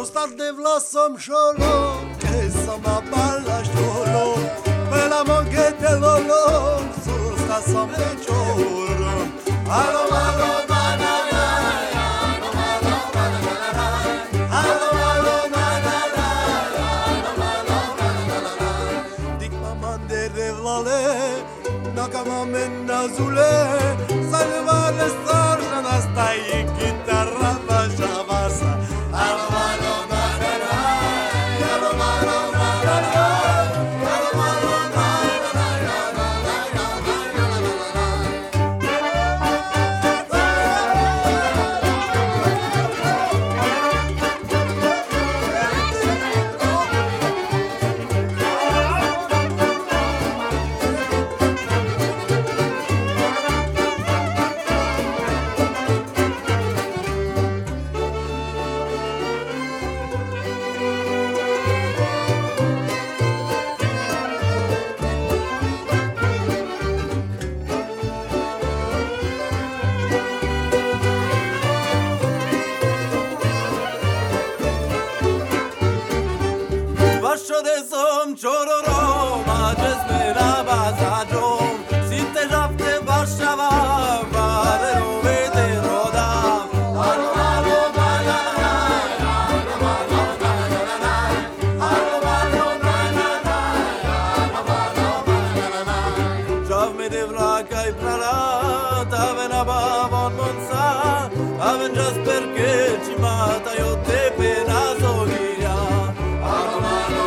de vlasam šolo, che sama balla šolo, bella monghete lolo, susta sam pečoro. Alo malo banana, alo malo banana, alo malo banana, alo malo banana. Dik mamande de vlale, nakama men nazule, salvale sarja nastai chitarra vasha vasa. Alo malo banana, alo malo banana, alo malo banana, Vasho de som chororo, majes mera bazajom, sinte jafte bashava, varero vede roda. Alo malo banana, alo malo banana, alo malo banana, alo malo banana. Jav me de vlaka I prala, taven abavon monsa, aven just perché ci mata io te pena soghia. Alo malo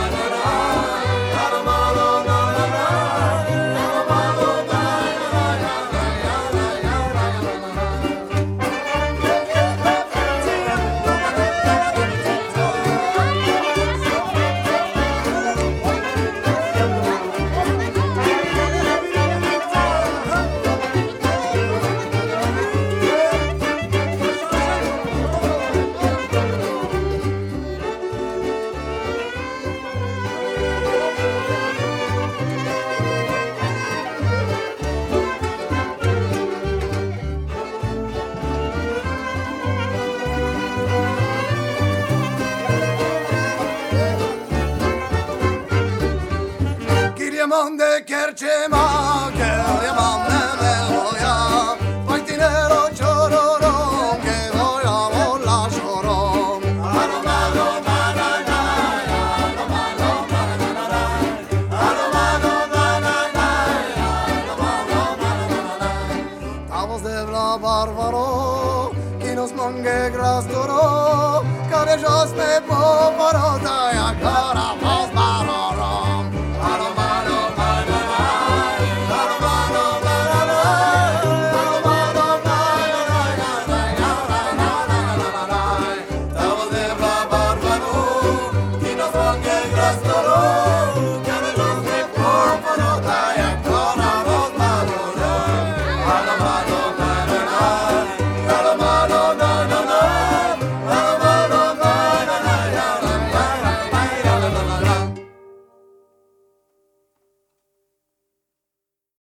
Monde kerçema, kerçemane meloya, Patinero chororo, que voya vola chorom. Alo malo banana, alo malo banana, alo malo banana, alo malo banana. Tavos de la barbaro, que nos mangue gras duro, care jos me poporota ya cara.